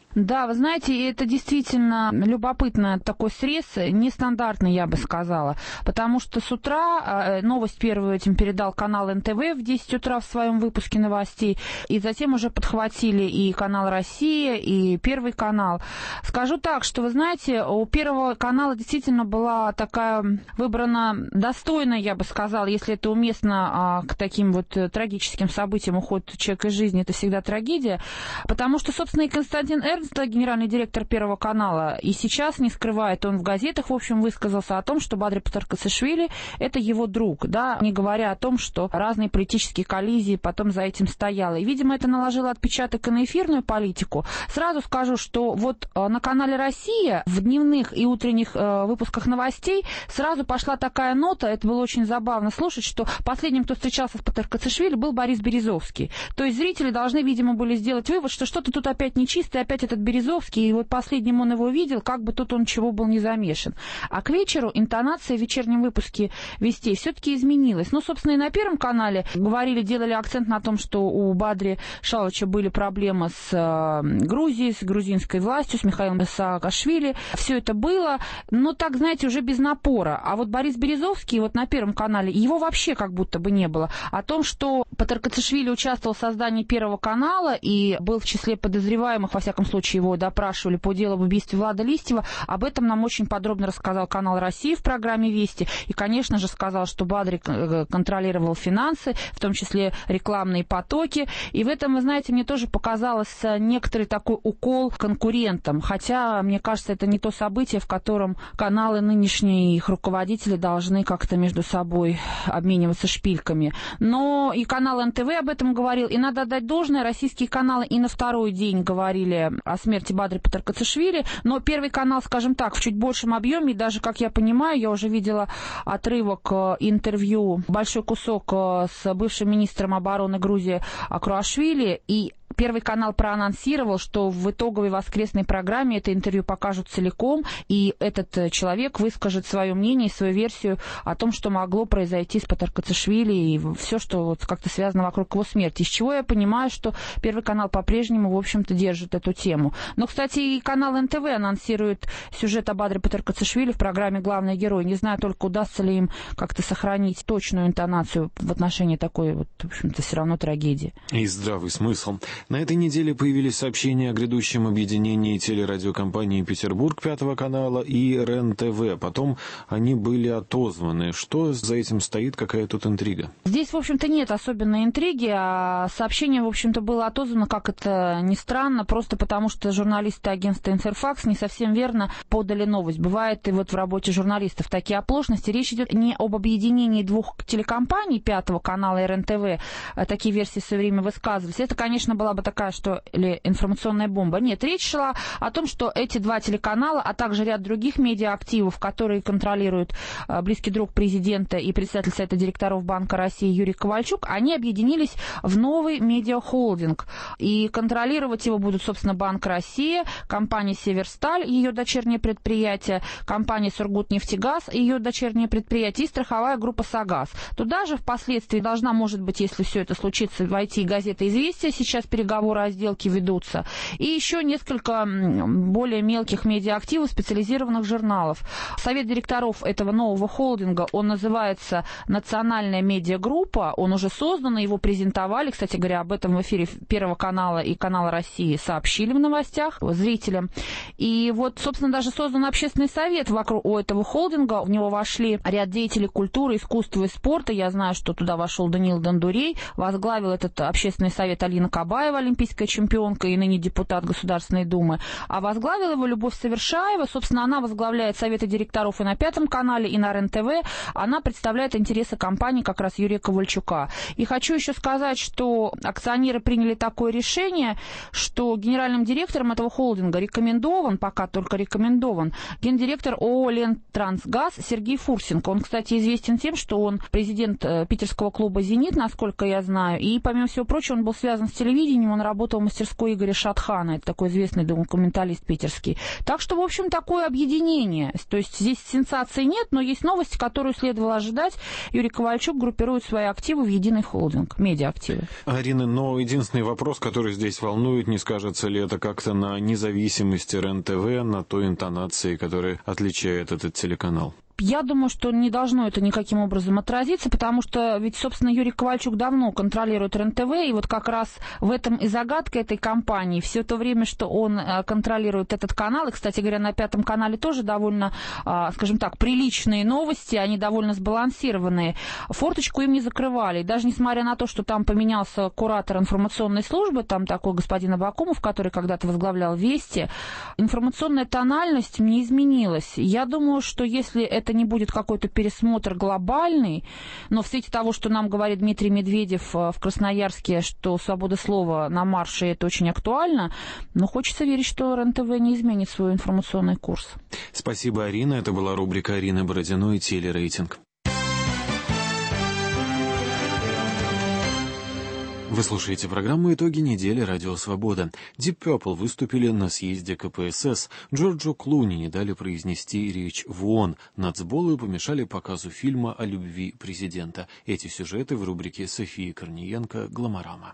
Да, вы знаете, это действительно любопытный такой срез, нестандартный, я бы сказала, потому что с утра новость первую этим передал канал эн тэ вэ в десять утра в своем выпуске новостей, и затем уже подхватили и канал «Россия», и Первый канал. Скажу так, что, вы знаете, у Первого канала действительно была такая выбрана достойная, я бы сказала, если это уместно, к таким вот трагическим событиям, уход человека из жизни, это всегда трагедия, потому что, собственно, и Константин Эрнст, генеральный директор Первого канала, и сейчас не скрывает, он в газетах, в общем, высказался о том, что Бадри Патаркасашвили – это его друг, да, не говоря о том, что разные политические коллизии потом за этим стояло. И, видимо, это наложило отпечаток и на эфирную политику. Сразу скажу, что вот на канале «Россия» в дневных и утренних э, выпусках новостей сразу пошла такая нота, это было очень забавно слушать, что последним, кто встречался с Патаркасашвили, был Борис Березовский. То есть зрители должны, видимо, были сделать вывод, что что-то тут опять нечисто, опять этот Березовский, и вот последним он его видел, как бы тут он чего был не замешан. А к вечеру интонация в вечернем выпуске «Вестей» все-таки изменилась. Ну, собственно, и на Первом канале говорили, делали акцент на том, что у Бадри Шалыча были проблемы с э, Грузией, с грузинской властью, с Михаилом Саакашвили. Все это было, но так, знаете, уже без напора. А вот Борис Березовский вот на Первом канале, его вообще как будто бы не было. О том, что Патаркасашвили участвовал в создании Первого канала и был в числе подозреваемых, во всяком случае, его допрашивали по делу об убийстве Влада Листьева. Об этом нам очень подробно рассказал канал «Россия» в программе «Вести». И, конечно же, сказал, что Бадри контролировал финансы, в том числе рекламные потоки. И в этом, вы знаете, мне тоже показалось некоторый такой укол конкурентам. Хотя, мне кажется, это не то событие, в котором каналы нынешние, их руководители должны как-то между собой обмениваться шпильками. Но и канал эн тэ вэ об этом говорил. И надо отдать должное, российские каналы и на второй день говорили о смерти Бадри Патаркасашвили, но Первый канал, скажем так, в чуть большем объеме, и даже, как я понимаю, я уже видела отрывок интервью, большой кусок с бывшим министром обороны Грузии Акруашвили, и Первый канал проанонсировал, что в итоговой воскресной программе это интервью покажут целиком, и этот человек выскажет свое мнение, свою версию о том, что могло произойти с Патаркасашвили, и все, что вот как-то связано вокруг его смерти. Из чего я понимаю, что Первый канал по-прежнему, в общем-то, держит эту тему. Но, кстати, и канал эн тэ вэ анонсирует сюжет о Бадри Патаркасашвили в программе «Главный герой». Не знаю только, удастся ли им как-то сохранить точную интонацию в отношении такой, вот, в общем-то, все равно трагедии. И здравый смысл. На этой неделе появились сообщения о грядущем объединении телерадиокомпании «Петербург» Пятого канала и эр эн тэ вэ. Потом они были отозваны. Что за этим стоит? Какая тут интрига? Здесь, в общем-то, нет особенной интриги. А сообщение, в общем-то, было отозвано, как это ни странно, просто потому что журналисты агентства «Интерфакс» не совсем верно подали новость. Бывает и вот в работе журналистов такие оплошности. Речь идет не об объединении двух телекомпаний Пятого канала и эр эн тэ вэ. Такие версии в свое время высказывались. Это, конечно, была бы такая, что ли, информационная бомба. Нет, речь шла о том, что эти два телеканала, а также ряд других медиаактивов, которые контролируют э, близкий друг президента и председатель Совета директоров Банка России Юрий Ковальчук, они объединились в новый медиахолдинг. И контролировать его будут, собственно, Банк России, компания «Северсталь», ее дочернее предприятие, компания «Сургутнефтегаз», ее дочернее предприятие, и страховая группа «Согаз». Туда же впоследствии должна, может быть, если все это случится, войти газета «Известия». Сейчас переговоры о сделке ведутся. И еще несколько более мелких медиаактивов, специализированных журналов. Совет директоров этого нового холдинга, он называется «Национальная медиагруппа». Он уже создан, его презентовали. Кстати говоря, об этом в эфире Первого канала и канала России сообщили в новостях зрителям. И вот, собственно, даже создан общественный совет вокруг у этого холдинга. В него вошли ряд деятелей культуры, искусства и спорта. Я знаю, что туда вошел Даниил Дондурей. Возглавил этот общественный совет Алина Кабаева, олимпийская чемпионка и ныне депутат Государственной Думы. А возглавила его Любовь Совершаева. Собственно, она возглавляет советы директоров и на Пятом канале, и на эр эн тэ вэ. Она представляет интересы компании как раз Юрия Ковальчука. И хочу еще сказать, что акционеры приняли такое решение, что генеральным директором этого холдинга рекомендован, пока только рекомендован, гендиректор ООО «Лентрансгаз» Сергей Фурсенко. Он, кстати, известен тем, что он президент питерского клуба «Зенит», насколько я знаю, и, помимо всего прочего, он был связан с телевидением, телевидением, он работал в мастерской Игоря Шатхана, это такой известный документалист питерский. Так что, в общем, такое объединение. То есть здесь сенсаций нет, но есть новости, которую следовало ожидать. Юрий Ковальчук группирует свои активы в единый холдинг, медиа-активы. Арина, но единственный вопрос, который здесь волнует, не скажется ли это как-то на независимости РЕН-ТВ, на той интонации, которая отличает этот телеканал? Я думаю, что не должно это никаким образом отразиться, потому что ведь, собственно, Юрий Ковальчук давно контролирует РЕН-ТВ, и вот как раз в этом и загадка этой компании. Все то время, что он контролирует этот канал, и, кстати говоря, на Пятом канале тоже довольно, скажем так, приличные новости, они довольно сбалансированные. Форточку им не закрывали. И даже несмотря на то, что там поменялся куратор информационной службы, там такой господин Абакумов, который когда-то возглавлял «Вести», информационная тональность не изменилась. Я думаю, что если это не будет какой-то пересмотр глобальный, но в свете того, что нам говорит Дмитрий Медведев в Красноярске, что свобода слова на марше, это очень актуально, но хочется верить, что РЕН-ТВ не изменит свой информационный курс. Спасибо, Арина. Это была рубрика Арины Бородиной «Телерейтинг». Вы слушаете программу «Итоги недели. Радио Свобода». Deep Purple выступили на съезде ка пэ эс эс. Джорджу Клуни не дали произнести речь в ООН. Нацболы помешали показу фильма о любви президента. Эти сюжеты в рубрике Софии Корниенко «Гломорама».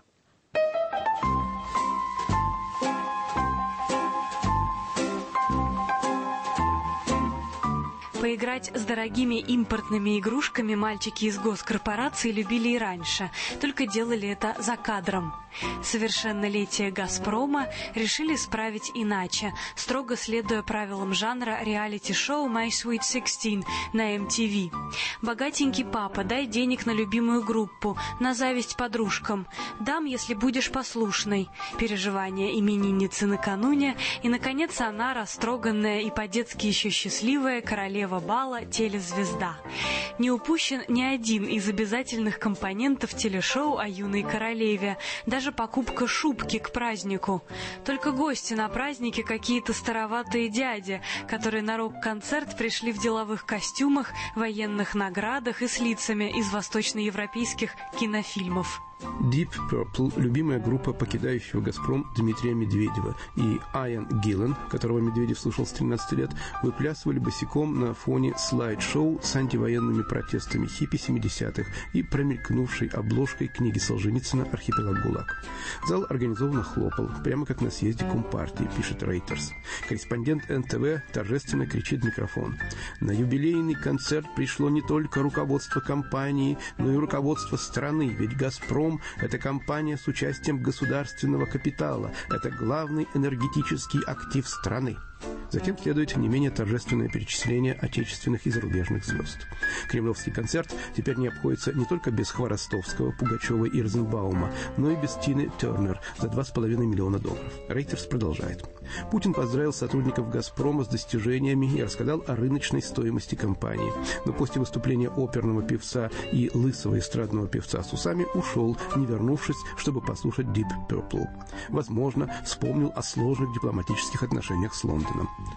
Поиграть с дорогими импортными игрушками мальчики из госкорпорации любили и раньше, только делали это за кадром. Совершеннолетие «Газпрома» решили справить иначе, строго следуя правилам жанра реалити-шоу «My Sweet шестнадцать» на эм ти ви. «Богатенький папа, дай денег на любимую группу, на зависть подружкам. Дам, если будешь послушной». Переживания именинницы накануне. И, наконец, она, растроганная и по-детски еще счастливая, королева бала, телезвезда. Не упущен ни один из обязательных компонентов телешоу о юной королеве, даже покупка шубки к празднику. Только гости на празднике какие-то староватые дяди, которые на рок-концерт пришли в деловых костюмах, военных наградах и с лицами из восточноевропейских кинофильмов. Deep Purple – любимая группа покидающего «Газпром» Дмитрия Медведева, и Айан Гиллан, которого Медведев слушал с тринадцати лет, выплясывали босиком на фоне слайд-шоу с антивоенными протестами хиппи семидесятых и промелькнувшей обложкой книги Солженицына «Архипелаг ГУЛАГ». Зал организованно хлопал, прямо как на съезде Компартии, пишет Reuters. Корреспондент эн тэ вэ торжественно кричит в микрофон: «На юбилейный концерт пришло не только руководство компании, но и руководство страны, ведь «Газпром» — это компания с участием государственного капитала. Это главный энергетический актив страны». Затем следует не менее торжественное перечисление отечественных и зарубежных звезд. Кремлевский концерт теперь не обходится не только без Хворостовского, Пугачева и Розенбаума, но и без Тины Тернер за два с половиной миллиона долларов. Рейтерс продолжает. Путин поздравил сотрудников «Газпрома» с достижениями и рассказал о рыночной стоимости компании. Но после выступления оперного певца и лысого эстрадного певца с усами ушел, не вернувшись, чтобы послушать Deep Purple. Возможно, вспомнил о сложных дипломатических отношениях с Лондоном.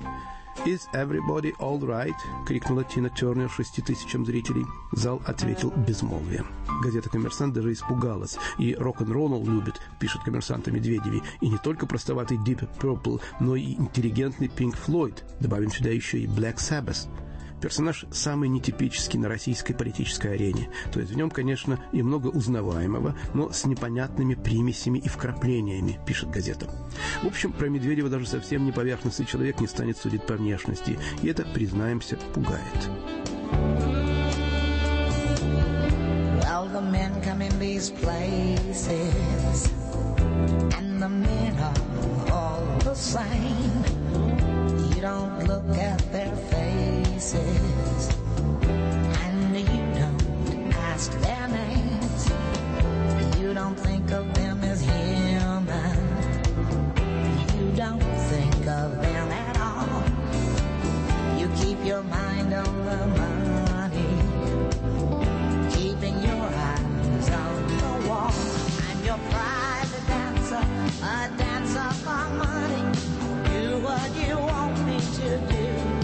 «Is everybody all right?» — крикнула Тина Тернер шести тысячам зрителей. Зал ответил безмолвием. Газета «Коммерсант» даже испугалась. И рок-н-ролл любит, пишет «Коммерсант» о Медведеве. И не только простоватый Deep Purple, но и интеллигентный Pink Floyd. Добавим сюда еще и Black Sabbath. Персонаж самый нетипический на российской политической арене. То есть в нем, конечно, и много узнаваемого, но с непонятными примесями и вкраплениями, пишет газета. В общем, про Медведева даже совсем не поверхностный человек не станет судить по внешности. И это, признаемся, пугает. Well, the men come in these places, and the men are all the same. You don't look at their faces, and you don't ask their names. You don't think of them as human. You don't think of them at all. You keep your mind on the money, keeping your eyes on the wall. I'm your private dancer, a dancer for money. Do what you want me to do.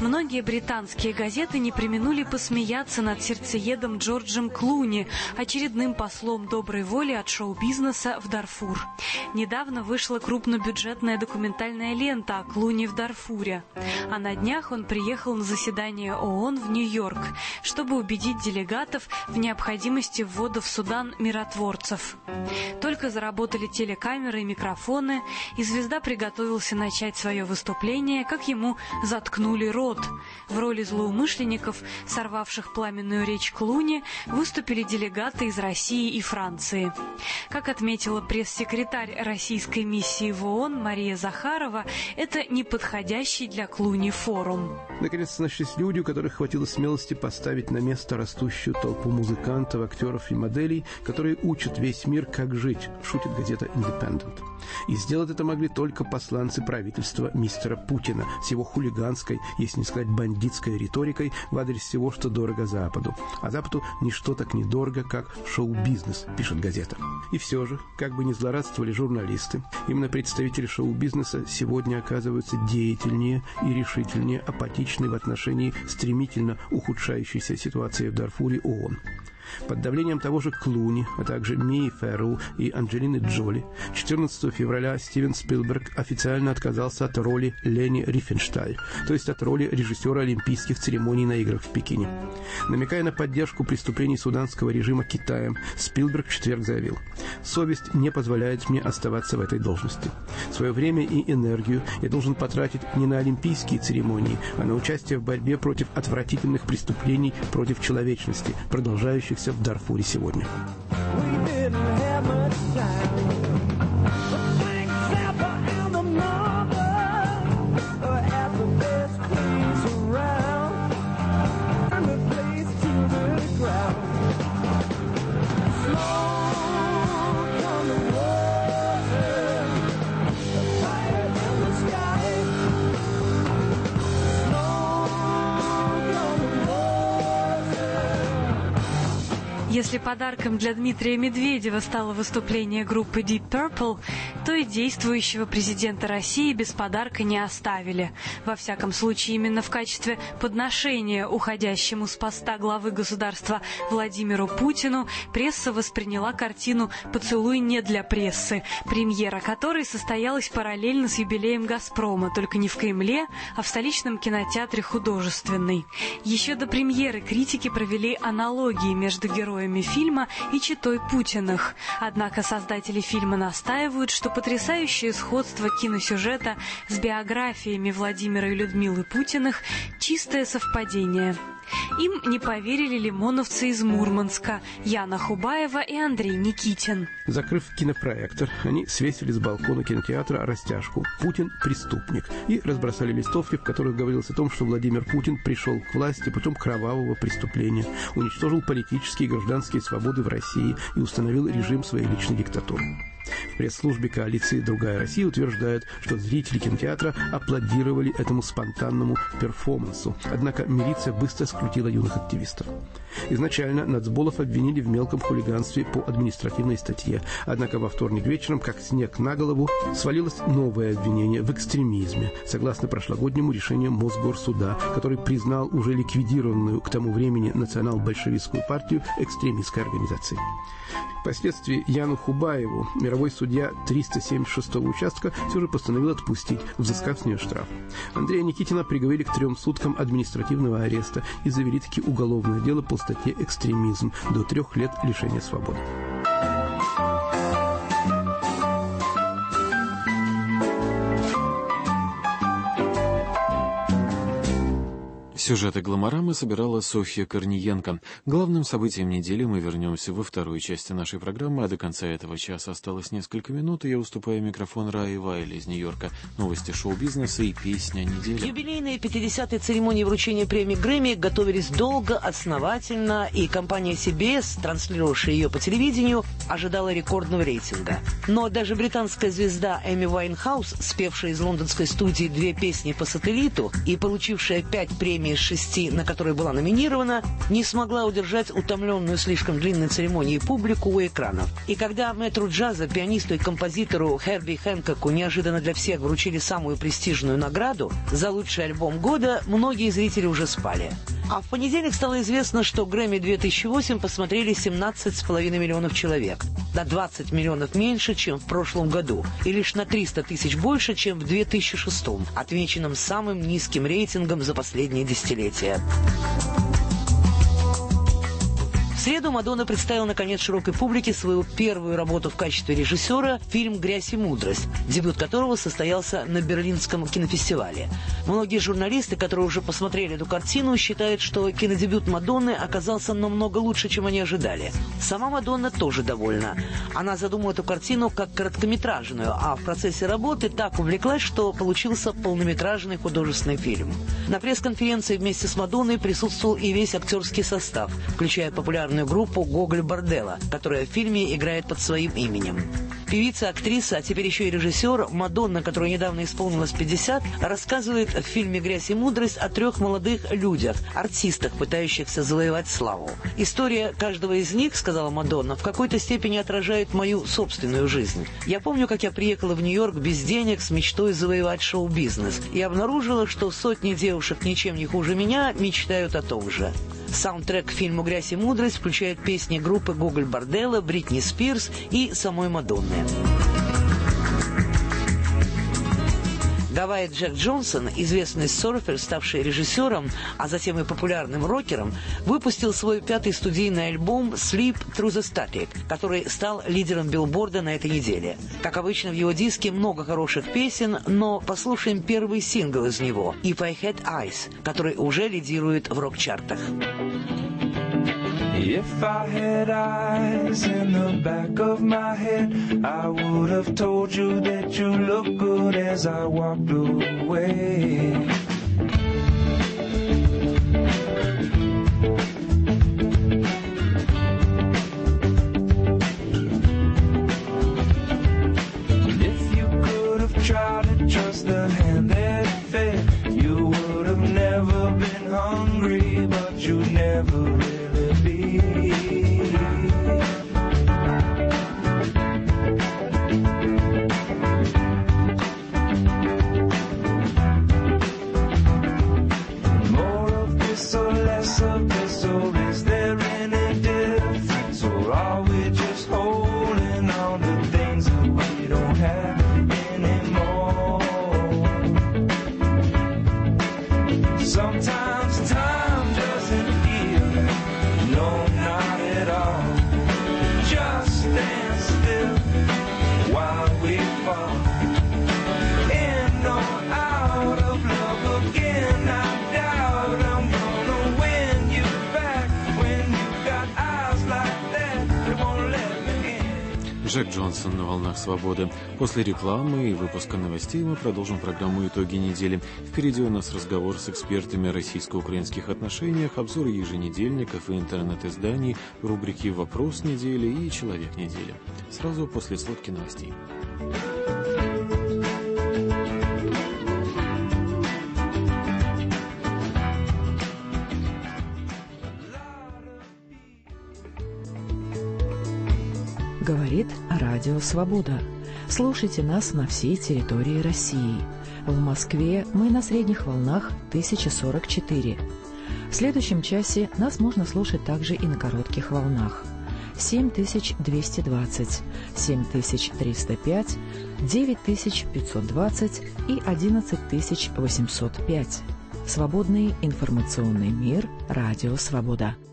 Многие британские газеты не преминули посмеяться над сердцеедом Джорджем Клуни, очередным послом доброй воли от шоу-бизнеса в Дарфур. Недавно вышла крупнобюджетная документальная лента о Клуни в Дарфуре. А на днях он приехал на заседание ООН в Нью-Йорк, чтобы убедить делегатов в необходимости ввода в Судан миротворцев. Только заработали телекамеры и микрофоны, и звезда приготовился начать свое выступление, как ему заткнули рот. В роли злоумышленников, сорвавших пламенную речь Клуни, выступили делегаты из России и Франции. Как отметила пресс-секретарь российской миссии в ООН Мария Захарова, это неподходящий для Клуни форум. Наконец нашлись люди, у которых хватило смелости поставить на место растущую толпу музыкантов, актеров и моделей, которые учат весь мир, как жить, шутит газета «Индепендент». И сделать это могли только посланцы правительства мистера Путина с его хулиганской, если не сказать бандитской риторикой в адрес всего, что дорого Западу. А Западу ничто так недорого, как шоу-бизнес, пишет газета. И все же, как бы ни злорадствовали журналисты, именно представители шоу-бизнеса сегодня оказываются деятельнее и решительнее апатичны в отношении стремительно ухудшающейся ситуации в Дарфуре ООН. Под давлением того же Клуни, а также Мии Феррелл и Анджелины Джоли, четырнадцатого февраля Стивен Спилберг официально отказался от роли Лени Рифеншталь, то есть от роли режиссера Олимпийских церемоний на играх в Пекине. Намекая на поддержку преступлений суданского режима Китаем, Спилберг в четверг заявил: «Совесть не позволяет мне оставаться в этой должности. Свое время и энергию я должен потратить не на олимпийские церемонии, а на участие в борьбе против отвратительных преступлений против человечности, продолжающихся в Дарфуре сегодня». Если подарком для Дмитрия Медведева стало выступление группы Deep Purple, то и действующего президента России без подарка не оставили. Во всяком случае, именно в качестве подношения уходящему с поста главы государства Владимиру Путину пресса восприняла картину «Поцелуй не для прессы», премьера которой состоялась параллельно с юбилеем «Газпрома», только не в Кремле, а в столичном кинотеатре «Художественный». Еще до премьеры критики провели аналогии между героями фильма и читой Путиных. Однако создатели фильма настаивают, что потрясающее сходство киносюжета с биографиями Владимира и Людмилы Путиных – чистое совпадение. Им не поверили лимоновцы из Мурманска Яна Хубаева и Андрей Никитин. Закрыв кинопроектор, они свесили с балкона кинотеатра растяжку «Путин – преступник» и разбросали листовки, в которых говорилось о том, что Владимир Путин пришел к власти путем кровавого преступления, уничтожил политические и гражданские свободы в России и установил режим своей личной диктатуры. В пресс-службе коалиции «Другая Россия» утверждают, что зрители кинотеатра аплодировали этому спонтанному перформансу. Однако милиция быстро скрутила юных активистов. Изначально Нацболов обвинили в мелком хулиганстве по административной статье. Однако во вторник вечером, как снег на голову, свалилось новое обвинение в экстремизме, согласно прошлогоднему решению Мосгорсуда, который признал уже ликвидированную к тому времени национал-большевистскую партию экстремистской организацией. Впоследствии Яну Хубаеву мировой судья триста семьдесят шестого участка все же постановил отпустить, взыскав с нее штраф. Андрея Никитина приговорили к трем суткам административного ареста и завели таки уголовное дело по статье «Экстремизм» до трех лет лишения свободы. Сюжеты «Гламорамы» собирала Софья Корниенко. Главным событием недели мы вернемся во второй части нашей программы, а до конца этого часа осталось несколько минут, и я уступаю микрофон Раи Вайли из Нью-Йорка. Новости шоу-бизнеса и песня недели. К юбилейной пятидесятой церемонии вручения премии Грэмми готовились долго, основательно, и компания си би эс, транслировавшая ее по телевидению, ожидала рекордного рейтинга. Но даже британская звезда Эми Уайнхаус, спевшая из лондонской студии две песни по сателлиту и получившая пять премий из шести, на которые была номинирована, не смогла удержать утомленную слишком длинной церемонией публику у экранов. И когда мэтру джаза, пианисту и композитору Херби Хэнкоку неожиданно для всех вручили самую престижную награду за лучший альбом года, многие зрители уже спали. А в понедельник стало известно, что Грэмми две тысячи восемь посмотрели семнадцать с половиной миллионов человек. На двадцать миллионов меньше, чем в прошлом году. И лишь на триста тысяч больше, чем в две тысячи шестом, отмеченном самым низким рейтингом за последние десятилетия. В среду Мадонна представила, наконец, широкой публике свою первую работу в качестве режиссера – фильм «Грязь и мудрость», дебют которого состоялся на Берлинском кинофестивале. Многие журналисты, которые уже посмотрели эту картину, считают, что кинодебют Мадонны оказался намного лучше, чем они ожидали. Сама Мадонна тоже довольна. Она задумала эту картину как короткометражную, а в процессе работы так увлеклась, что получился полнометражный художественный фильм. На пресс-конференции вместе с Мадонной присутствовал и весь актерский состав, включая популярную группу «Гоголь Борделло», которая в фильме играет под своим именем. Певица, актриса, а теперь еще и режиссер Мадонна, которой недавно исполнилось пятьдесят, рассказывает в фильме «Грязь и мудрость» о трех молодых людях, артистах, пытающихся завоевать славу. «История каждого из них, — сказала Мадонна, — в какой-то степени отражает мою собственную жизнь. Я помню, как я приехала в Нью-Йорк без денег с мечтой завоевать шоу-бизнес и обнаружила, что сотни девушек ничем не хуже меня мечтают о том же». Саундтрек к фильму «Грязь и мудрость» включает песни группы «Гоголь Борделло», Бритни Спирс и самой Мадонны. Гавайи Джек Джонсон, известный серфер, ставший режиссером, а затем и популярным рокером, выпустил свой пятый студийный альбом «Sleep Through the Static», который стал лидером билборда на этой неделе. Как обычно, в его диске много хороших песен, но послушаем первый сингл из него «If I Had Eyes», который уже лидирует в рок-чартах. If I had eyes in the back of my head, I would have told you that you look good as I walked away. And if you could have tried to trust the hand that fed, you would have never been hungry, but you never really be. More of this or less of this, or is there any difference? Or are we just holding on to things that we don't have anymore? Sometimes time doesn't heal, no, not at all. Just stand still while we fall. In or out of love again, I doubt I'm gonna win you back. When you got eyes like that, they won't let me in. Джек Джонсон на волнах свободы. После рекламы и выпуска новостей мы продолжим программу «Итоги недели». Впереди у нас разговор с экспертами о российско-украинских отношениях, обзоры еженедельников и интернет-изданий, рубрики «Вопрос недели» и «Человек недели». Сразу после сводки новостей. Говорит Радио Свобода. Слушайте нас на всей территории России. В Москве мы на средних волнах тысяча сорок четыре. В следующем часе нас можно слушать также и на коротких волнах. семь тысяч двести двадцать, семь тысяч триста пять, девять тысяч пятьсот двадцать и одиннадцать тысяч восемьсот пять. Свободный информационный мир. Радио Свобода.